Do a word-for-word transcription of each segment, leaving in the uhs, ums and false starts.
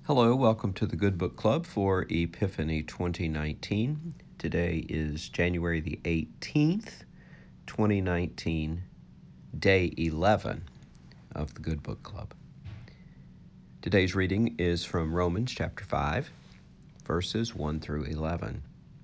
Hello, welcome to the Good Book Club for Epiphany twenty nineteen. Today is January the eighteenth, twenty nineteen, day eleven of the Good Book Club. Today's reading is from Romans chapter five, verses one through eleven.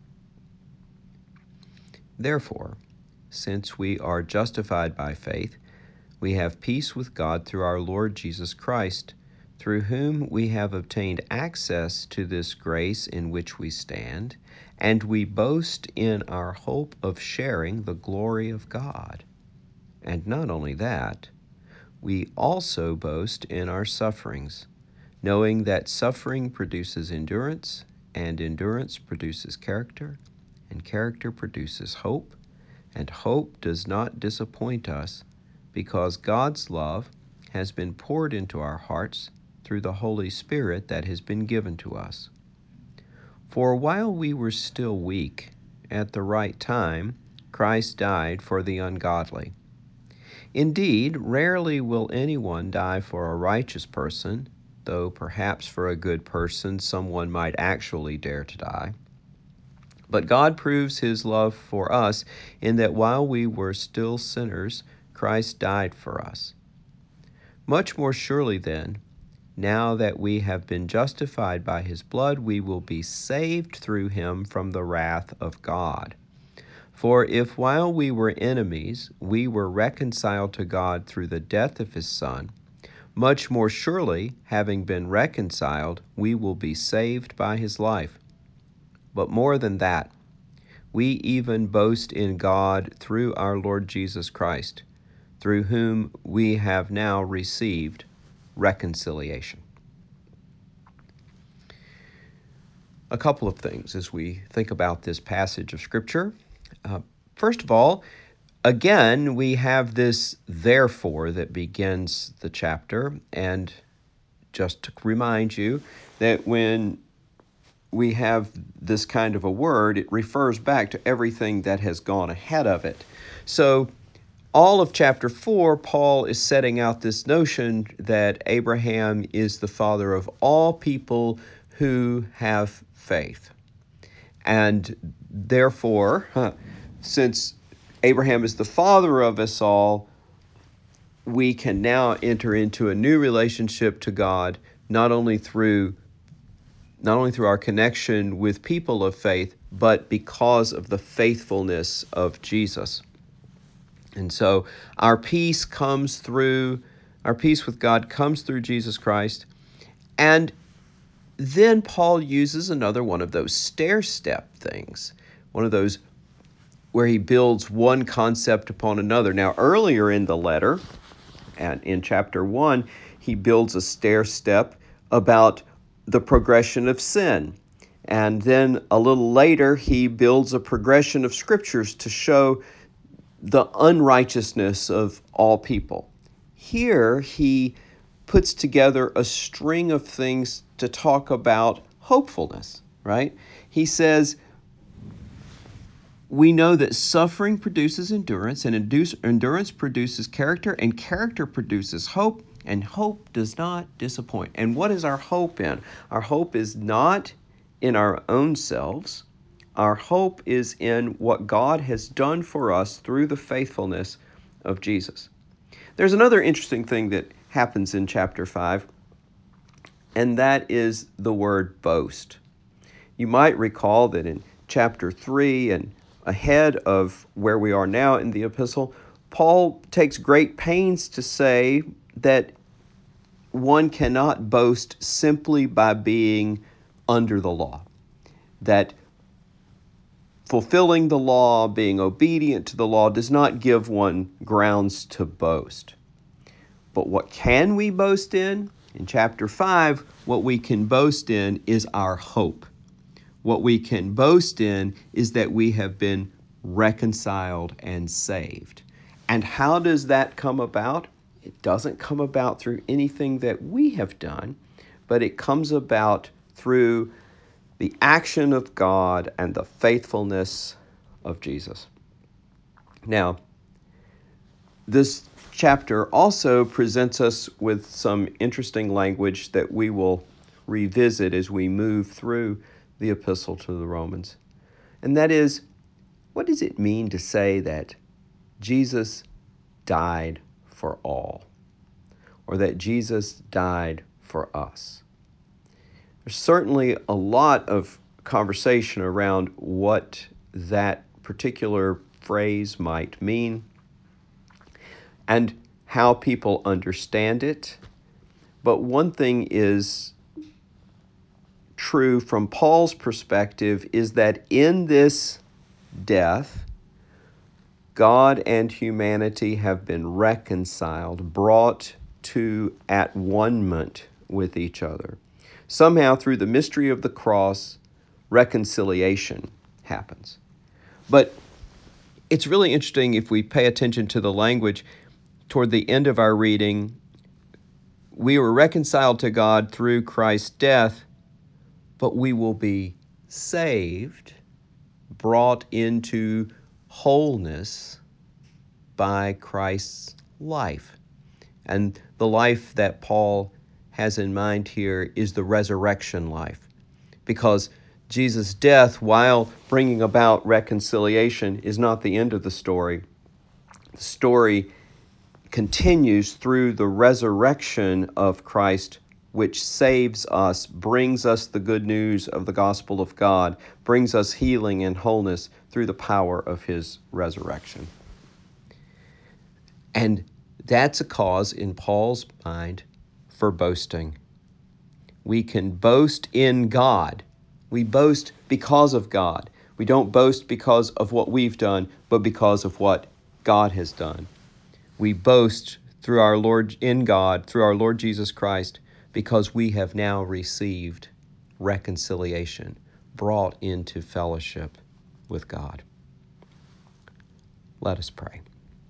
Therefore, since we are justified by faith, we have peace with God through our Lord Jesus Christ, through whom we have obtained access to this grace in which we stand, and we boast in our hope of sharing the glory of God. And not only that, we also boast in our sufferings, knowing that suffering produces endurance, and endurance produces character, and character produces hope, and hope does not disappoint us, because God's love has been poured into our hearts through the Holy Spirit that has been given to us. For while we were still weak, at the right time, Christ died for the ungodly. Indeed, rarely will anyone die for a righteous person, though perhaps for a good person someone might actually dare to die. But God proves his love for us in that while we were still sinners, Christ died for us. Much more surely then, now that we have been justified by his blood, we will be saved through him from the wrath of God. For if while we were enemies, we were reconciled to God through the death of his Son, much more surely, having been reconciled, we will be saved by his life. But more than that, we even boast in God through our Lord Jesus Christ, through whom we have now received reconciliation. A couple of things as we think about this passage of Scripture. Uh, first of all, again, we have this therefore that begins the chapter, and just to remind you that when we have this kind of a word, it refers back to everything that has gone ahead of it. So all of chapter four, Paul is setting out this notion that Abraham is the father of all people who have faith. And therefore, huh, since Abraham is the father of us all, we can now enter into a new relationship to God, not only through not only through our connection with people of faith, but because of the faithfulness of Jesus. And so our peace comes through, our peace with God comes through Jesus Christ. And then Paul uses another one of those stair-step things, one of those where he builds one concept upon another. Now, earlier in the letter, and in chapter one, he builds a stair-step about the progression of sin. And then a little later, he builds a progression of scriptures to show the unrighteousness of all people. Here, he puts together a string of things to talk about hopefulness, right? He says, we know that suffering produces endurance, and endurance produces character, and character produces hope, and hope does not disappoint. And what is our hope in? Our hope is not in our own selves. Our hope is in what God has done for us through the faithfulness of Jesus. There's another interesting thing that happens in chapter five, and that is the word boast. You might recall that in chapter three and ahead of where we are now in the epistle, Paul takes great pains to say that one cannot boast simply by being under the law, that fulfilling the law, being obedient to the law, does not give one grounds to boast. But what can we boast in? In chapter five, what we can boast in is our hope. What we can boast in is that we have been reconciled and saved. And how does that come about? It doesn't come about through anything that we have done, but it comes about through the action of God and the faithfulness of Jesus. Now, this chapter also presents us with some interesting language that we will revisit as we move through the epistle to the Romans. And that is, what does it mean to say that Jesus died for all, or that Jesus died for us? There's certainly a lot of conversation around what that particular phrase might mean and how people understand it. But one thing is true from Paul's perspective, is that in this death, God and humanity have been reconciled, brought to at one-ment with each other. Somehow, through the mystery of the cross, reconciliation happens. But it's really interesting if we pay attention to the language toward the end of our reading. We were reconciled to God through Christ's death, but we will be saved, brought into wholeness by Christ's life. And the life that Paul has in mind here is the resurrection life, because Jesus' death, while bringing about reconciliation, is not the end of the story. The story continues through the resurrection of Christ, which saves us, brings us the good news of the gospel of God, brings us healing and wholeness through the power of his resurrection. And that's a cause in Paul's mind for boasting. We can boast in God. We boast because of God. We don't boast because of what we've done, but because of what God has done. We boast through our Lord in God, through our Lord Jesus Christ, because we have now received reconciliation, brought into fellowship with God. Let us pray.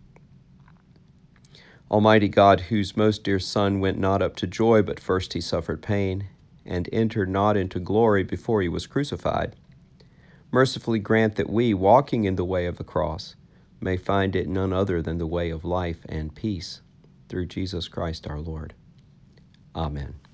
Almighty God, whose most dear Son went not up to joy, but first he suffered pain, and entered not into glory before he was crucified, mercifully grant that we, walking in the way of the cross, may find it none other than the way of life and peace, through Jesus Christ our Lord. Amen.